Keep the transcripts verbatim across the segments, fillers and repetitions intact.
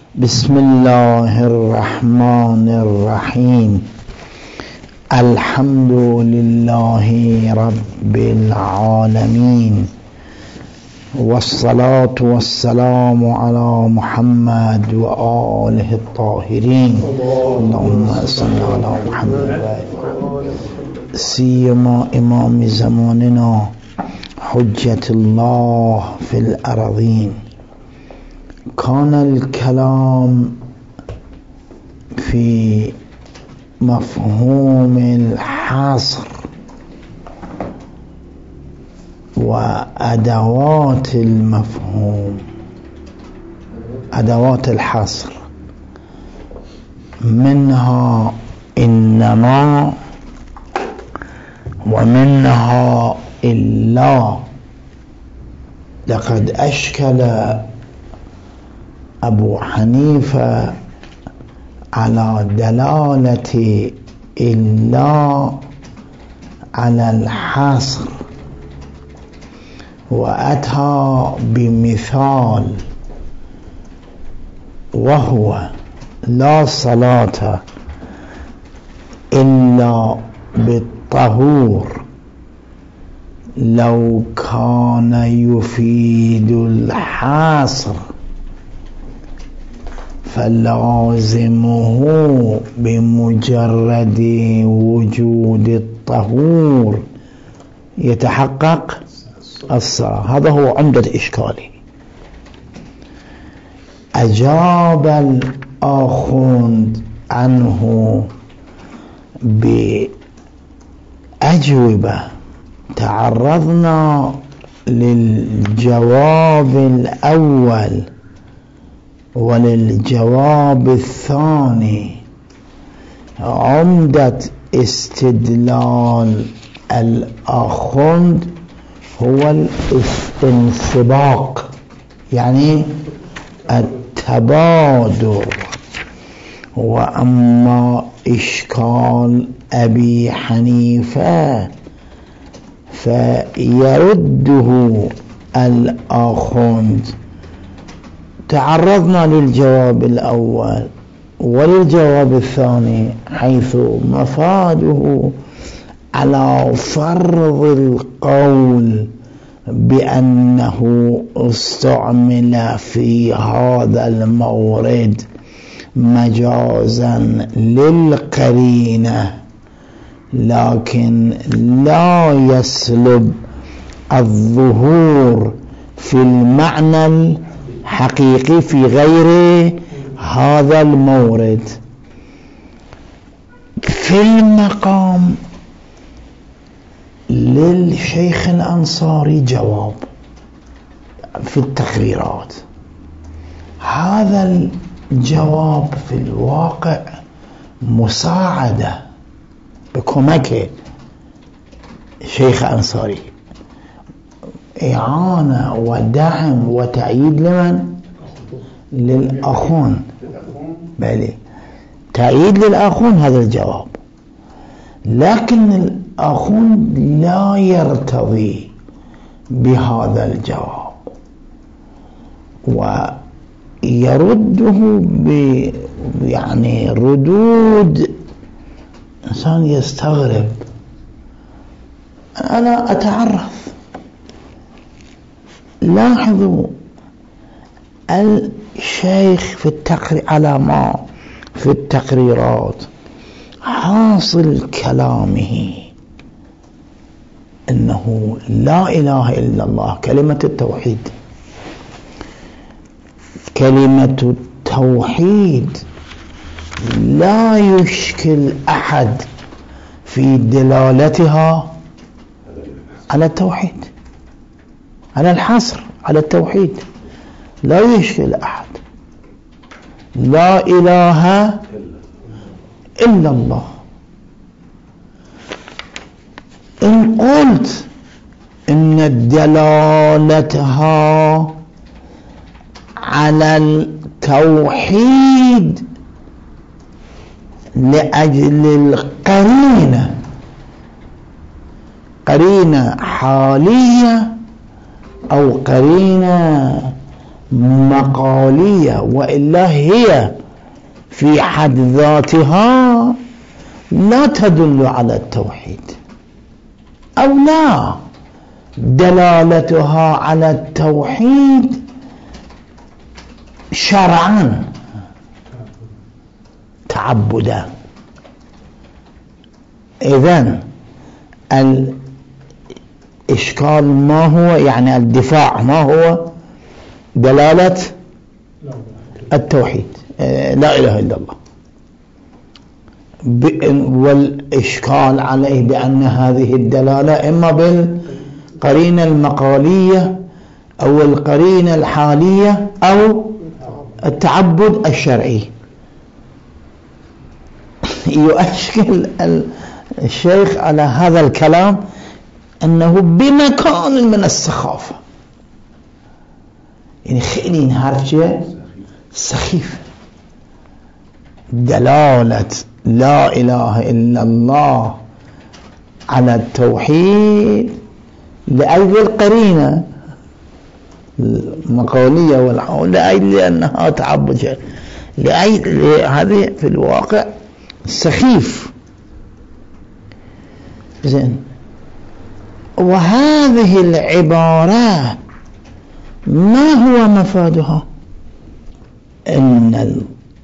بسم الله الرحمن الرحيم. الحمد لله رب العالمين، والصلاة والسلام على محمد وآله الطاهرين. اللهم صل على محمد سيما إمام زماننا حجة الله في الأرضين. كان الكلام في مفهوم الحصر وأدوات المفهوم، أدوات الحصر، منها إنما ومنها إلا. لقد أشكل أبو حنيفة على دلالة إلا على الحصر، وأتى بمثال وهو لا صلاة إلا بالطهور. لو كان يفيد الحصر فلازمه بمجرد وجود الطهور يتحقق الصلاة. هذا هو عمدة إشكاله. أجاب الآخوند عنه بأجوبة. تعرضنا للجواب الأول وللجواب الثاني. عمدة استدلال الآخوند هو الانسباق، يعني التبادر. وأما إشكال أبي حنيفة فيرده الآخوند. تعرضنا للجواب الأول وللجواب الثاني، حيث مفاده على فرض القول بأنه استعمل في هذا المورد مجازا للقرينة، لكن لا يسلب الظهور في المعنى الحقيقي في غير هذا المورد. في المقام للشيخ الأنصاري جواب في التقريرات. هذا الجواب في الواقع مساعدة بكمك شيخ أنصاري، إعانة ودعم وتأييد لمن؟ للأخون. بلي تأييد للأخون هذا الجواب، لكن الأخون لا يرتضي بهذا الجواب ويرده ب يعني ردود إنسان يستغرب. أنا أتعرف، لاحظوا الشيخ في التقرير على ما في التقريرات حاصل كلامه إنه لا إله إلا الله، كلمة التوحيد. كلمة التوحيد لا يشكل أحد في دلالتها على التوحيد، على الحصر، على التوحيد. لا يشكل أحد. لا إله إلا الله. إن قلت إن دلالتها على التوحيد لأجل القرينة، قرينة حالية أو قرينة مقالية، وإلا هي في حد ذاتها لا تدل على التوحيد، أو لا دلالتها على التوحيد شرعا تعبدا. إذن الإشكال ما هو؟ يعني الدفاع ما هو؟ دلالة التوحيد، لا إله إلا الله، والإشكال عليه بأن هذه الدلالة إما بالقرينة المقالية أو القرينة الحالية أو التعبد الشرعي. يؤشكل الشيخ على هذا الكلام أنه بمكان من السخافة، يعني خيلي نهارجة سخيف. دلالة لا إله إلا الله على التوحيد لأجل القرينة المقالية والحول، لأجل لأنها تعبد، لأجل هذه في الواقع سخيف. زين، وهذه العبارات ما هو مفادها؟ إن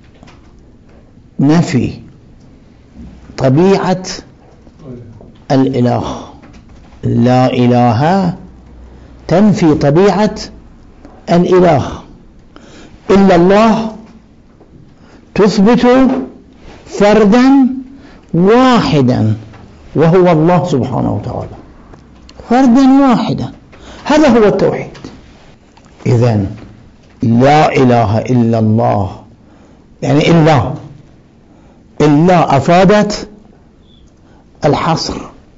نفي طبيعة الإله، لا إله تنفي طبيعة الإله، إلا الله تثبت فردا واحدا وهو الله سبحانه وتعالى، فردا واحدا، هذا هو التوحيد. إذن لا إله إلا الله يعني إلا إلا أفادت الحصر،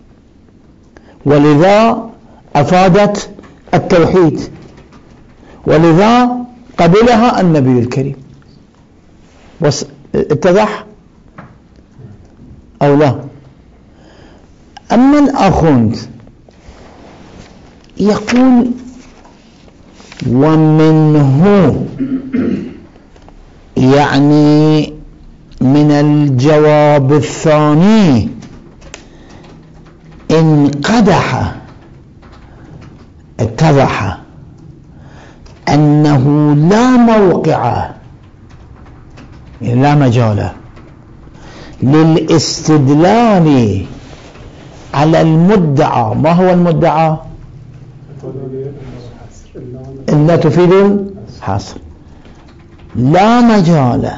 ولذا أفادت التوحيد، ولذا قبلها النبي الكريم. اتضح أو لا؟ أما الآخوند يقول ومنه، يعني من الجواب الثاني انقدح اتضح أنه لا موقع، يعني لا مجال للاستدلال على المدعى. ما هو المدعى؟ إلا تفيد الحصر. لا مجال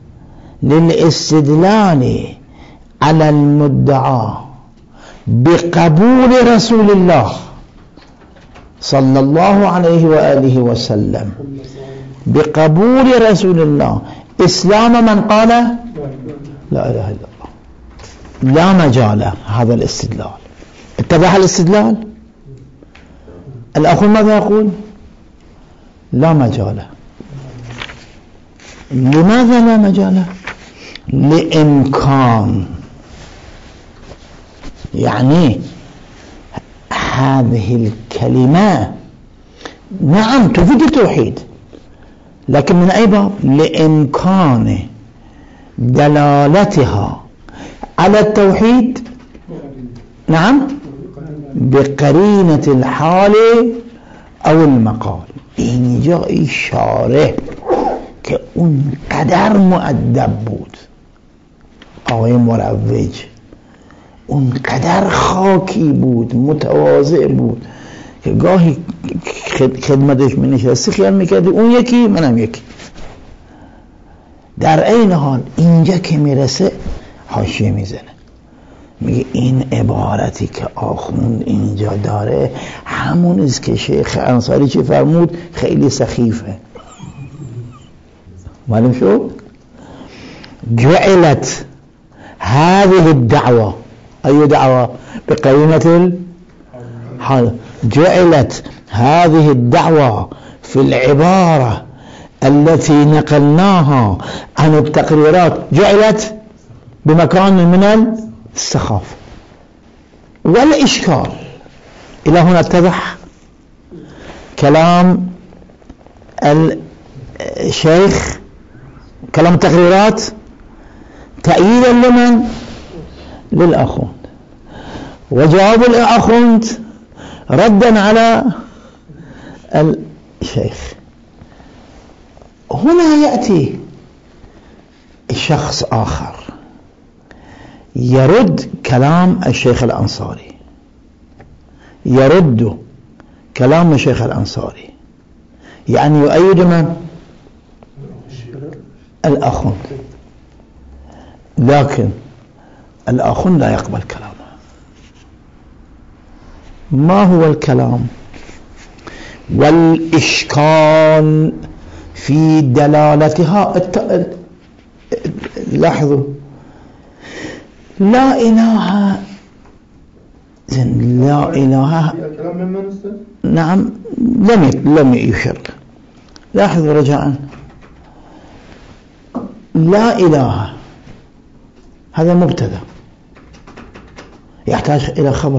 للاستدلال على المدعى بقبول رسول الله صلى الله عليه وآله وسلم، بقبول رسول الله إسلام من قال لا إله إلا الله. لا مجال هذا الاستدلال. اتضح الاستدلال؟ الأخ ماذا يقول؟ لا مجال. لماذا لا مجال؟ لإمكان، يعني هذه الكلمة نعم تفيد التوحيد، لكن من أي باب؟ لإمكان دلالتها على التوحيد، نعم، بقرينة الحال أو المقال. این جا اشاره که اون قدر مؤدب بود آقای مروج، اون قدر خاکی بود، متواضع بود که گاهی خدمتش می نشستی خیال میکردی اون یکی منم یکی. در این حال اینجا که میرسه حاشیه میزنه، میگه این عبارتی که آخوند اینجا داره همون است که شیخ انصاری چی فرمود؟ خیلی سخیفه. معلوم شد؟ جعلت هذه الدعوة، أي دعوة؟ بقرينة الحال. جعلت هذه الدعوة في العبارة التي نقلناها عن التقريرات، جعلت بمكان من السخافة والإشكال. إلى هنا اتضح كلام الشيخ كلام تقريرات تأييدا لمن؟ للأخوند، وجواب الأخوند ردا على الشيخ. هنا يأتي شخص آخر يرد كلام الشيخ الأنصاري، يرد كلام الشيخ الأنصاري، يعني يؤيد من؟ الأخوند، لكن الأخوند لا يقبل كلامه. ما هو الكلام؟ والإشكال في دلالتها الت... لاحظوا، لا إله لا إله نعم لم لم يشر. لاحظوا رجاء، لا إله هذا مبتدأ يحتاج إلى خبر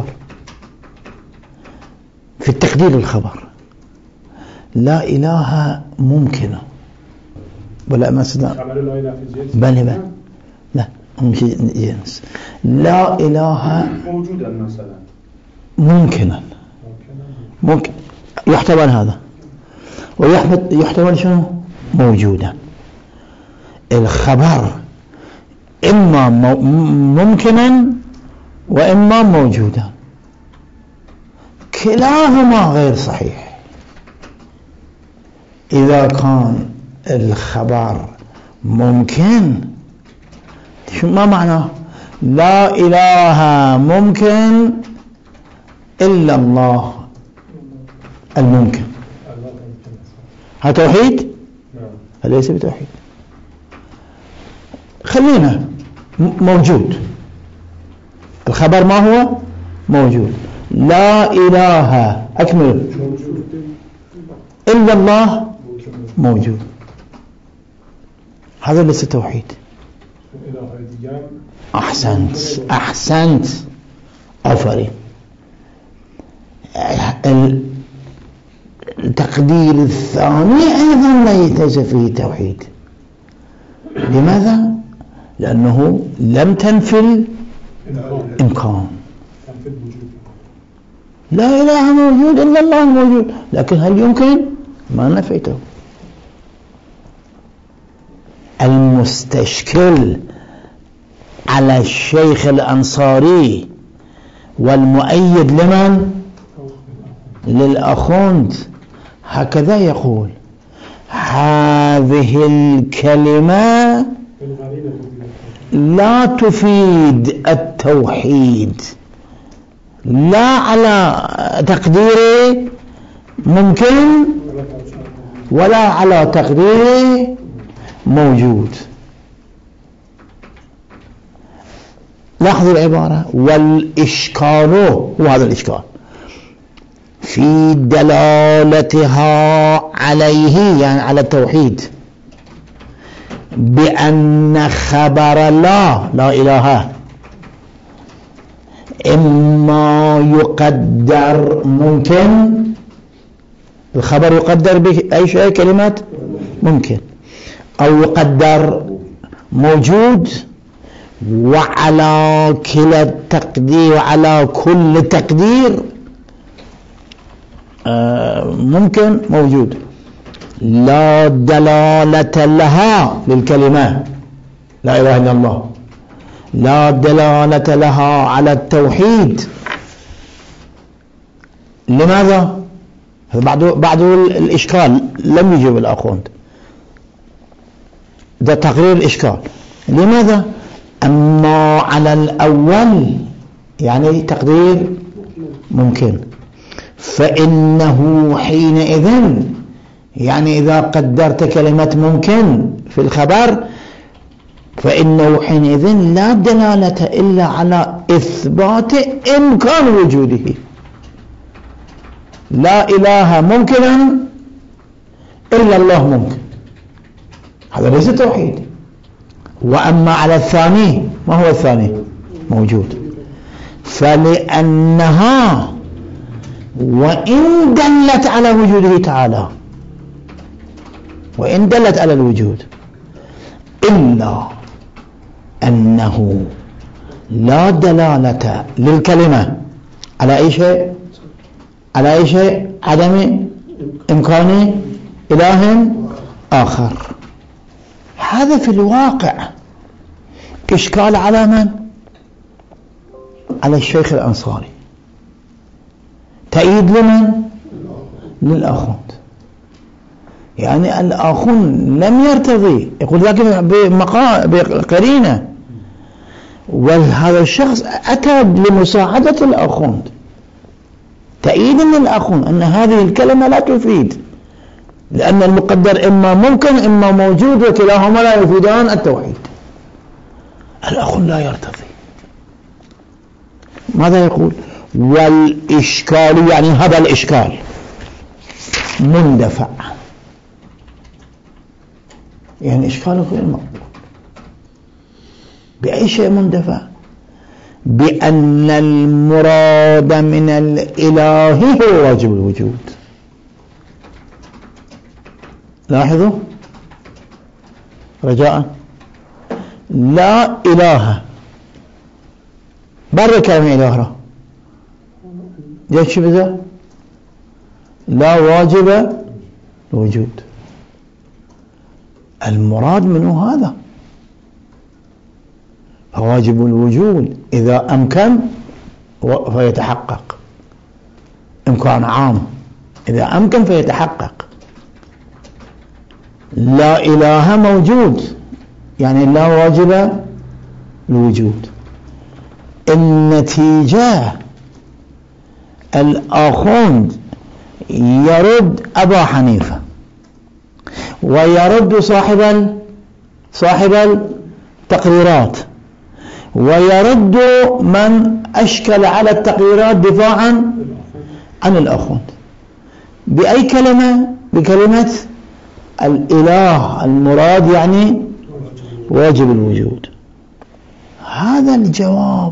في التقدير. الخبر لا إله ممكنة ولا مثلا بل بل لا مش جنس. لا إله موجودا مثلا ممكنا ممكن يحتمل هذا، ويحتمل شنو موجودا. الخبر إما ممكنا وإما موجودا، كلاهما غير صحيح. إذا كان الخبر ممكن، شو ما معناه؟ لا إله ممكن إلا الله الممكن. هذا توحيد؟ ليس بتوحيد. خلينا موجود، الخبر ما هو موجود. لا إله أكمل إلا الله موجود، هذا ليس توحيد. أحسنت أحسنت أفري. التقدير الثاني أيضا ليس فيه توحيد. لماذا؟ لأنه لم تنفي الإمكان. لا إله موجود إلا الله موجود، لكن هل يمكن؟ ما نفيته. المستشكل على الشيخ الأنصاري والمؤيد لمن؟ للأخوند، هكذا يقول: هذه الكلمة لا تفيد التوحيد، لا على تقدير ممكن ولا على تقدير موجود. لاحظوا العبارة: والإشكال، وهذا الإشكال في دلالتها عليه، يعني على التوحيد، بأن خبر لا لا إله إما يقدر ممكن، الخبر يقدر بأي شيء كلمة ممكن، أو يقدر موجود، وعلى كلا التقدير، على كل تقدير ممكن موجود، لا دلالة لها للكلمة لا إله إلا الله، لا دلالة لها على التوحيد. لماذا؟ بعد بعد الإشكال لم يجب الأخوند، ده تقرير الإشكال. لماذا؟ أما على الأول يعني تقدير ممكن، فإنه حينئذ، يعني إذا قدرت كلمة ممكن في الخبر، فإنه حينئذ لا دلالة إلا على إثبات إمكان وجوده. لا إله ممكنا إلا الله ممكن، هذا ليس توحيد. وأما على الثاني، ما هو الثاني؟ موجود. فلأنها وإن دلت على وجوده تعالى، وإن دلت على الوجود، إلا أنه لا دلالة للكلمة على أي شيء، على أي شيء عدم إمكان إله آخر. هذا في الواقع إشكال على من؟ على الشيخ الأنصاري. تأييد لمن؟ للآخوند. يعني الآخوند لم يرتضي، يقول ذلك بقرينة، وهذا الشخص أتى لمساعدة الآخوند، تأييد للآخوند أن هذه الكلمة لا تفيد، لأن المقدر إما ممكن إما موجود، وكلاهما لا يفيدان التوحيد. الآخوند لا يرتضي. ماذا يقول؟ والإشكال، يعني هذا الإشكال مندفع، يعني إشكاله غير مقبول. بأي شيء مندفع؟ بأن المراد من الإله هو واجب الوجود. لاحظوا رجاء، لا إله بر كلمة إله جيش بذا لا واجب الوجود. المراد منه هذا، فواجب الوجود إذا أمكن فيتحقق، إمكان عام إذا أمكن فيتحقق. لا إله موجود يعني لا واجب الوجود. النتيجة الآخوند يرد أبا حنيفة، ويرد صاحب صاحب التقريرات، ويرد من أشكل على التقريرات دفاعا عن الآخوند. بأي كلمة؟ بكلمة الإله المراد يعني واجب الوجود. هذا الجواب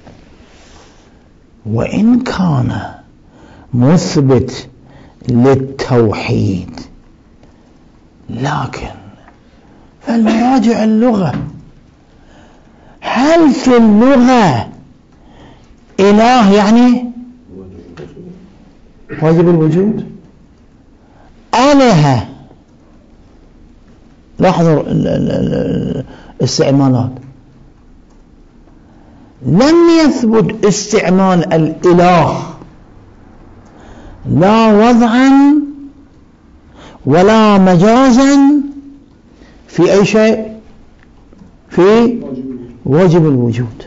وإن كان مثبت للتوحيد، لكن فالمراجع اللغة، هل في اللغة إله يعني واجب الوجود؟ آلهة، لاحظوا الاستعمالات، لم يثبت استعمال الإله لا وضعا ولا مجازا في أي شيء في واجب الوجود.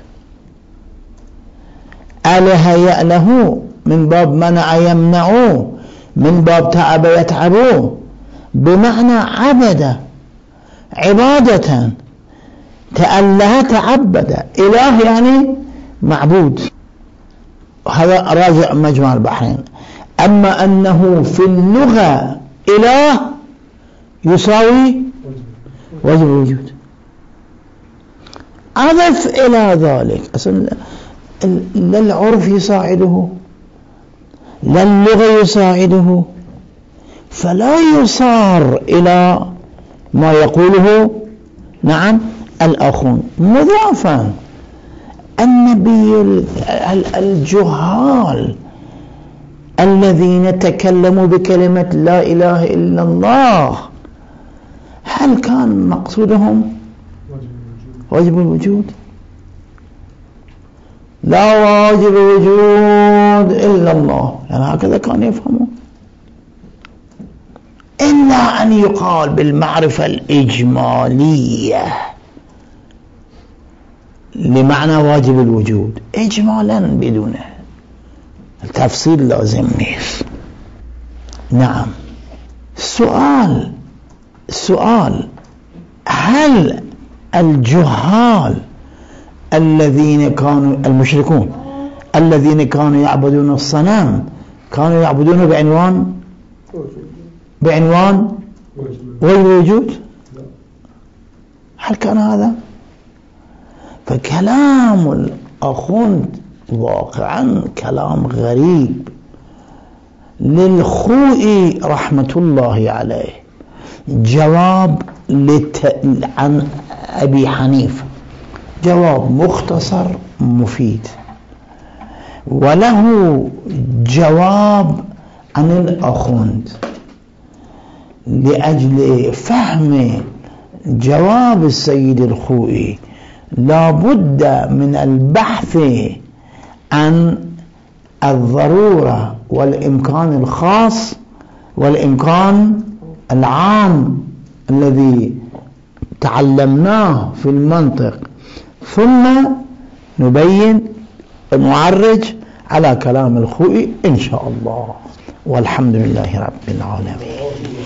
آلهة يأله من باب منع يمنع، من باب تعب يتعب، بمعنى عبد عبادة، تأله تعبد. إله يعني معبود، هذا راجع مجمع البحرين. أما أنه في اللغة إله يساوي واجب الوجود. أضف إلى ذلك أصلا لا العرف يساعده لا اللغة يساعده، فلا يصار إلى ما يقوله نعم الآخون. مضافا النبي الجهال الذين تكلموا بكلمة لا إله إلا الله، هل كان مقصودهم واجب الوجود؟ لا واجب الوجود إلا الله، يعني هكذا كانوا يفهمون. إلا أن يقال بالمعرفة الإجمالية لمعنى واجب الوجود إجمالا بدون التفصيل لازم نيس. نعم. سؤال سؤال هل الجهال الذين كانوا المشركون الذين كانوا يعبدون الصنم كانوا يعبدونه بعنوان بعنوان واجب الوجود؟ هل كان هذا؟ فكلام الأخوند واقعا كلام غريب للخوئي رحمة الله عليه، جواب لت... عن أبي حنيفة، جواب مختصر مفيد، وله جواب عن الأخوند. لأجل فهم جواب السيد الخوئي لا بد من البحث عن الضرورة والإمكان الخاص والإمكان العام الذي تعلمناه في المنطق، ثم نبين ونعرج على كلام الخوئي إن شاء الله، والحمد لله رب العالمين.